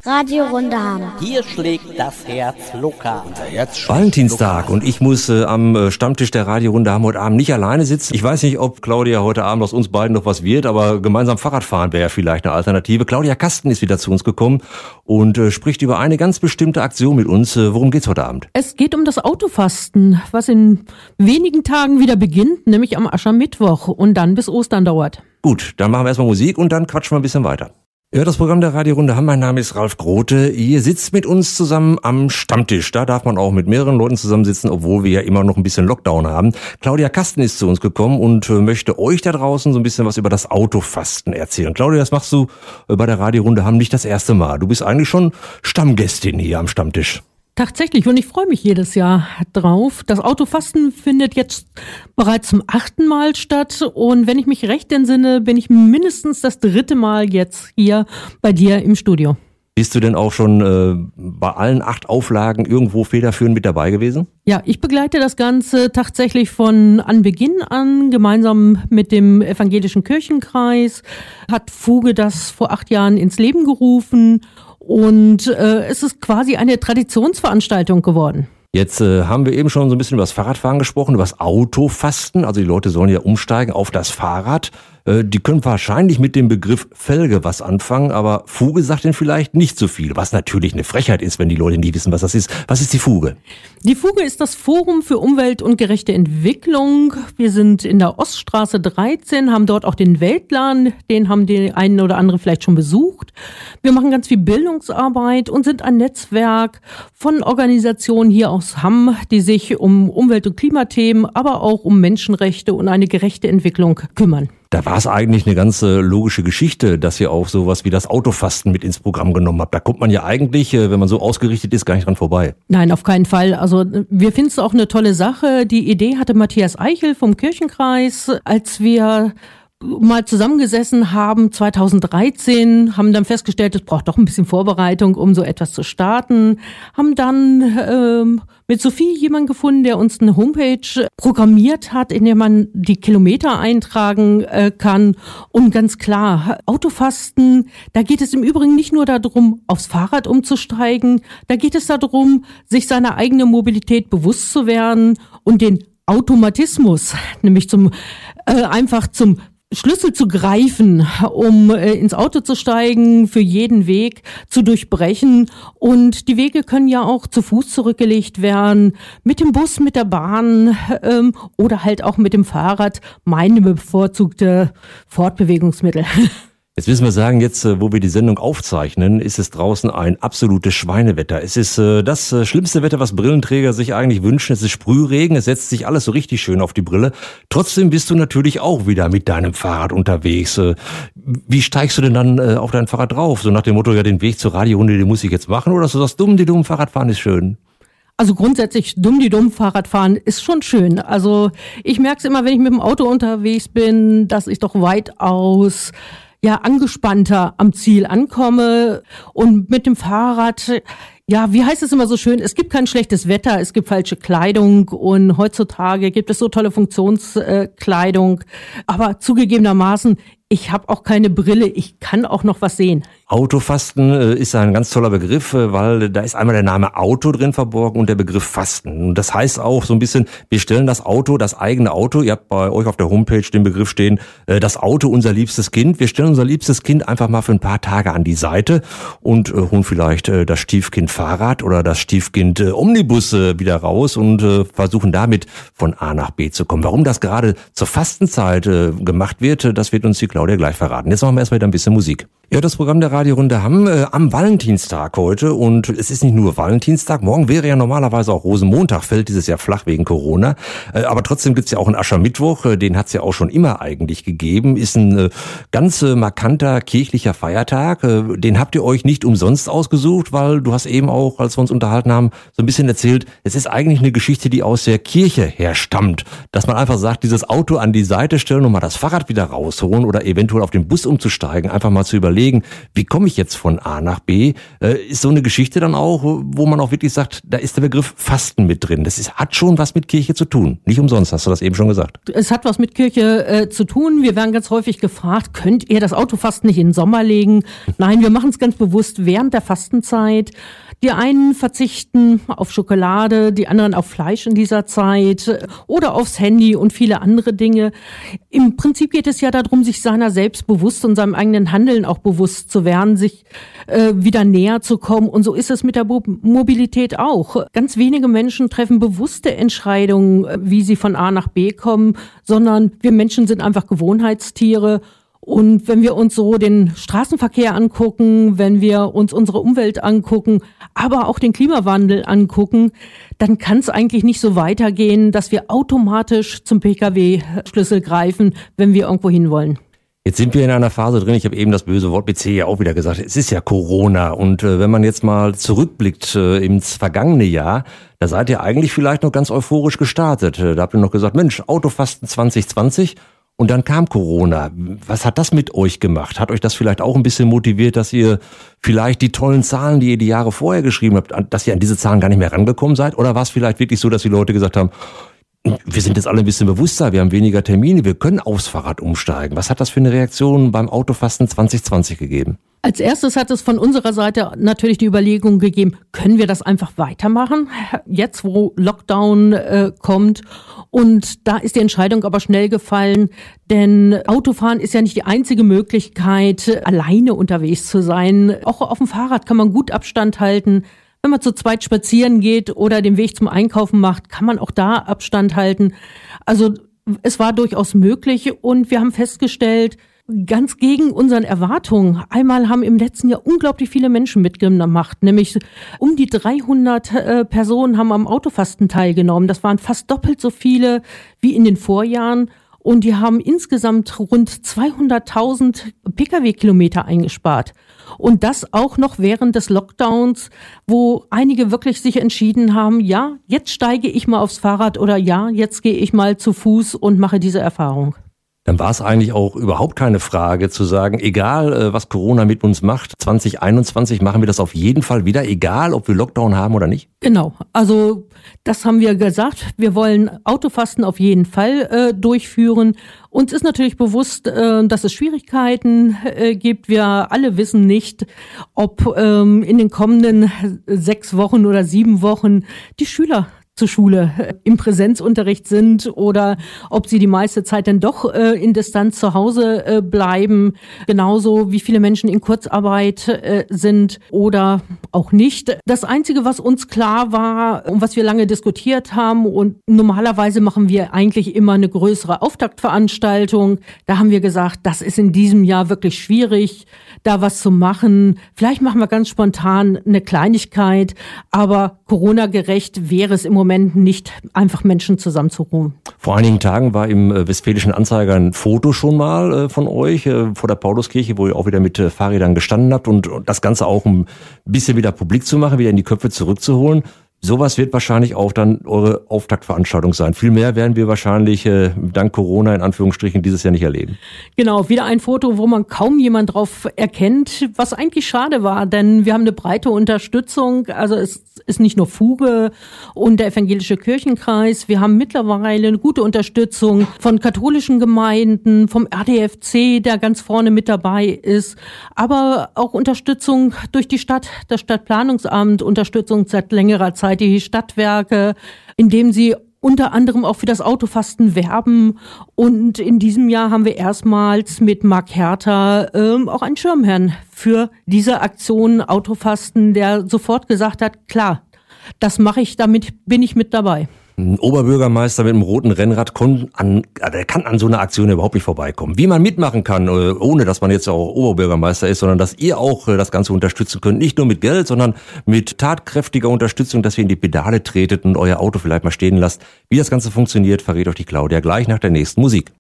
Radio Rundaham. Hier schlägt das Herz lokal. Valentinstag und ich muss am Stammtisch der Radio Rundaham heute Abend nicht alleine sitzen. Ich weiß nicht, ob Claudia heute Abend aus uns beiden noch was wird, aber gemeinsam Fahrradfahren wäre ja vielleicht eine Alternative. Claudia Kasten ist wieder zu uns gekommen und spricht über eine ganz bestimmte Aktion mit uns. Worum geht's heute Abend? Es geht um das Autofasten, was in wenigen Tagen wieder beginnt, nämlich am Aschermittwoch und dann bis Ostern dauert. Gut, dann machen wir erstmal Musik und dann quatschen wir ein bisschen weiter. Ja, das Programm der Radio Rundaham. Mein Name ist Ralf Grote. Ihr sitzt mit uns zusammen am Stammtisch. Da darf man auch mit mehreren Leuten zusammensitzen, obwohl wir ja immer noch ein bisschen Lockdown haben. Claudia Kasten ist zu uns gekommen und möchte euch da draußen so ein bisschen was über das Autofasten erzählen. Claudia, das machst du bei der Radio Rundaham nicht das erste Mal. Du bist eigentlich schon Stammgästin hier am Stammtisch. Tatsächlich, und ich freue mich jedes Jahr drauf. Das Autofasten findet jetzt bereits zum 8. Mal statt und wenn ich mich recht entsinne, bin ich mindestens das 3. Mal jetzt hier bei dir im Studio. Bist du denn auch schon bei allen 8 Auflagen irgendwo federführend mit dabei gewesen? Ja, ich begleite das Ganze tatsächlich von Anbeginn an, gemeinsam mit dem Evangelischen Kirchenkreis. Hat Fuge das vor 8 Jahren ins Leben gerufen. Und es ist quasi eine Traditionsveranstaltung geworden. Jetzt haben wir eben schon so ein bisschen über das Fahrradfahren gesprochen, über das Autofasten. Also die Leute sollen ja umsteigen auf das Fahrrad. Die können wahrscheinlich mit dem Begriff Felge was anfangen, aber Fuge sagt ihnen vielleicht nicht so viel, was natürlich eine Frechheit ist, wenn die Leute nicht wissen, was das ist. Was ist die Fuge? Die Fuge ist das Forum für Umwelt und gerechte Entwicklung. Wir sind in der Oststraße 13, haben dort auch den Weltladen, den haben die einen oder andere vielleicht schon besucht. Wir machen ganz viel Bildungsarbeit und sind ein Netzwerk von Organisationen hier aus Hamm, die sich um Umwelt- und Klimathemen, aber auch um Menschenrechte und eine gerechte Entwicklung kümmern. Da war es eigentlich eine ganz logische Geschichte, dass ihr auch sowas wie das Autofasten mit ins Programm genommen habt. Da kommt man ja eigentlich, wenn man so ausgerichtet ist, gar nicht dran vorbei. Nein, auf keinen Fall. Also wir finden es auch eine tolle Sache. Die Idee hatte Matthias Eichel vom Kirchenkreis, als wir mal zusammengesessen haben, 2013, haben dann festgestellt, es braucht doch ein bisschen Vorbereitung, um so etwas zu starten, haben dann mit Sophie jemanden gefunden, der uns eine Homepage programmiert hat, in der man die Kilometer eintragen kann. Und ganz klar, Autofasten, da geht es im Übrigen nicht nur darum, aufs Fahrrad umzusteigen, da geht es darum, sich seiner eigenen Mobilität bewusst zu werden und den Automatismus, nämlich einfach zum Schlüssel zu greifen, um ins Auto zu steigen, für jeden Weg zu durchbrechen. Und die Wege können ja auch zu Fuß zurückgelegt werden, mit dem Bus, mit der Bahn oder halt auch mit dem Fahrrad, meine bevorzugte Fortbewegungsmittel. Jetzt müssen wir sagen, jetzt, wo wir die Sendung aufzeichnen, ist es draußen ein absolutes Schweinewetter. Es ist das schlimmste Wetter, was Brillenträger sich eigentlich wünschen. Es ist Sprühregen, es setzt sich alles so richtig schön auf die Brille. Trotzdem bist du natürlich auch wieder mit deinem Fahrrad unterwegs. Wie steigst du denn dann auf dein Fahrrad drauf? So nach dem Motto, ja, den Weg zur Radiorunde, den muss ich jetzt machen. Oder dass du sagst, dumm, Fahrradfahren ist schön? Also grundsätzlich dumm Fahrradfahren ist schon schön. Also ich merke es immer, wenn ich mit dem Auto unterwegs bin, dass ich doch weitaus angespannter am Ziel ankomme und mit dem Fahrrad, wie heißt es immer so schön, es gibt kein schlechtes Wetter, es gibt falsche Kleidung und heutzutage gibt es so tolle Funktionskleidung, aber zugegebenermaßen, ich habe auch keine Brille, ich kann auch noch was sehen. Autofasten ist ein ganz toller Begriff, weil da ist einmal der Name Auto drin verborgen und der Begriff Fasten. Und das heißt auch so ein bisschen, wir stellen das Auto, das eigene Auto, ihr habt bei euch auf der Homepage den Begriff stehen, das Auto, unser liebstes Kind. Wir stellen unser liebstes Kind einfach mal für ein paar Tage an die Seite und holen vielleicht das Stiefkind Fahrrad oder das Stiefkind Omnibus wieder raus und versuchen damit von A nach B zu kommen. Warum das gerade zur Fastenzeit gemacht wird, das wird uns die Claudia gleich verraten. Jetzt machen wir erstmal wieder ein bisschen Musik. Ja, das Programm der Radio Rundaham am Valentinstag heute und es ist nicht nur Valentinstag, morgen wäre ja normalerweise auch Rosenmontag, fällt dieses Jahr flach wegen Corona, aber trotzdem gibt's ja auch einen Aschermittwoch, den hat's ja auch schon immer eigentlich gegeben, ist ein ganz markanter kirchlicher Feiertag, den habt ihr euch nicht umsonst ausgesucht, weil du hast eben auch, als wir uns unterhalten haben, so ein bisschen erzählt, es ist eigentlich eine Geschichte, die aus der Kirche herstammt, dass man einfach sagt, dieses Auto an die Seite stellen und mal das Fahrrad wieder rausholen oder eventuell auf den Bus umzusteigen, einfach mal zu überlegen, überlegen, wie komme ich jetzt von A nach B? Ist so eine Geschichte dann auch, wo man auch wirklich sagt, da ist der Begriff Fasten mit drin. Hat schon was mit Kirche zu tun. Nicht umsonst, hast du das eben schon gesagt. Es hat was mit Kirche zu tun. Wir werden ganz häufig gefragt, könnt ihr das Autofasten nicht in den Sommer legen? Nein, wir machen es ganz bewusst während der Fastenzeit. Die einen verzichten auf Schokolade, die anderen auf Fleisch in dieser Zeit oder aufs Handy und viele andere Dinge. Im Prinzip geht es ja darum, sich seiner selbst bewusst und seinem eigenen Handeln auch bewusst zu werden, sich wieder näher zu kommen. Und so ist es mit der Mobilität auch. Ganz wenige Menschen treffen bewusste Entscheidungen, wie sie von A nach B kommen, sondern wir Menschen sind einfach Gewohnheitstiere. Und wenn wir uns so den Straßenverkehr angucken, wenn wir uns unsere Umwelt angucken, aber auch den Klimawandel angucken, dann kann es eigentlich nicht so weitergehen, dass wir automatisch zum Pkw-Schlüssel greifen, wenn wir irgendwo hinwollen. Jetzt sind wir in einer Phase drin, ich habe eben das böse Wort mit C ja auch wieder gesagt, es ist ja Corona und wenn man jetzt mal zurückblickt ins vergangene Jahr, da seid ihr eigentlich vielleicht noch ganz euphorisch gestartet. Da habt ihr noch gesagt, Mensch, Autofasten 2020 und dann kam Corona. Was hat das mit euch gemacht? Hat euch das vielleicht auch ein bisschen motiviert, dass ihr vielleicht die tollen Zahlen, die ihr die Jahre vorher geschrieben habt, dass ihr an diese Zahlen gar nicht mehr rangekommen seid? Oder war es vielleicht wirklich so, dass die Leute gesagt haben, wir sind jetzt alle ein bisschen bewusster, wir haben weniger Termine, wir können aufs Fahrrad umsteigen. Was hat das für eine Reaktion beim Autofasten 2020 gegeben? Als erstes hat es von unserer Seite natürlich die Überlegung gegeben, können wir das einfach weitermachen, jetzt wo Lockdown kommt. Und da ist die Entscheidung aber schnell gefallen, denn Autofahren ist ja nicht die einzige Möglichkeit, alleine unterwegs zu sein. Auch auf dem Fahrrad kann man gut Abstand halten. Wenn man zu zweit spazieren geht oder den Weg zum Einkaufen macht, kann man auch da Abstand halten. Also es war durchaus möglich und wir haben festgestellt, ganz gegen unseren Erwartungen. Einmal haben im letzten Jahr unglaublich viele Menschen mitgemacht, nämlich um die 300 Personen haben am Autofasten teilgenommen. Das waren fast doppelt so viele wie in den Vorjahren. Und die haben insgesamt rund 200.000 Pkw-Kilometer eingespart. Und das auch noch während des Lockdowns, wo einige wirklich sich entschieden haben, ja, jetzt steige ich mal aufs Fahrrad oder ja, jetzt gehe ich mal zu Fuß und mache diese Erfahrung. Dann war es eigentlich auch überhaupt keine Frage zu sagen, egal was Corona mit uns macht, 2021 machen wir das auf jeden Fall wieder, egal ob wir Lockdown haben oder nicht? Genau, also das haben wir gesagt, wir wollen Autofasten auf jeden Fall durchführen. Uns ist natürlich bewusst, dass es Schwierigkeiten gibt. Wir alle wissen nicht, ob in den kommenden 6 Wochen oder 7 Wochen die Schüler zur Schule im Präsenzunterricht sind oder ob sie die meiste Zeit dann doch in Distanz zu Hause bleiben. Genauso wie viele Menschen in Kurzarbeit sind oder auch nicht. Das Einzige, was uns klar war und was wir lange diskutiert haben, und normalerweise machen wir eigentlich immer eine größere Auftaktveranstaltung. Da haben wir gesagt, das ist in diesem Jahr wirklich schwierig, da was zu machen. Vielleicht machen wir ganz spontan eine Kleinigkeit, aber Corona-gerecht wäre es im Moment nicht, einfach Menschen zusammenzurufen. Vor einigen Tagen war im Westfälischen Anzeiger ein Foto schon mal von euch vor der Pauluskirche, wo ihr auch wieder mit Fahrrädern gestanden habt und das Ganze auch ein bisschen wieder publik zu machen, wieder in die Köpfe zurückzuholen. Sowas wird wahrscheinlich auch dann eure Auftaktveranstaltung sein. Viel mehr werden wir wahrscheinlich dank Corona in Anführungsstrichen dieses Jahr nicht erleben. Genau, wieder ein Foto, wo man kaum jemand drauf erkennt, was eigentlich schade war, denn wir haben eine breite Unterstützung. Also es ist nicht nur Fuge und der Evangelische Kirchenkreis. Wir haben mittlerweile eine gute Unterstützung von katholischen Gemeinden, vom RDFC, der ganz vorne mit dabei ist, aber auch Unterstützung durch die Stadt, das Stadtplanungsamt, Unterstützung seit längerer Zeit die Stadtwerke, indem sie unter anderem auch für das Autofasten werben. Und in diesem Jahr haben wir erstmals mit Marc Herter auch einen Schirmherrn für diese Aktion Autofasten, der sofort gesagt hat, klar, das mache ich, damit bin ich mit dabei. Ein Oberbürgermeister mit einem roten Rennrad kann an so einer Aktion überhaupt nicht vorbeikommen. Wie man mitmachen kann, ohne dass man jetzt auch Oberbürgermeister ist, sondern dass ihr auch das Ganze unterstützen könnt. Nicht nur mit Geld, sondern mit tatkräftiger Unterstützung, dass ihr in die Pedale tretet und euer Auto vielleicht mal stehen lasst. Wie das Ganze funktioniert, verrät euch die Claudia gleich nach der nächsten Musik.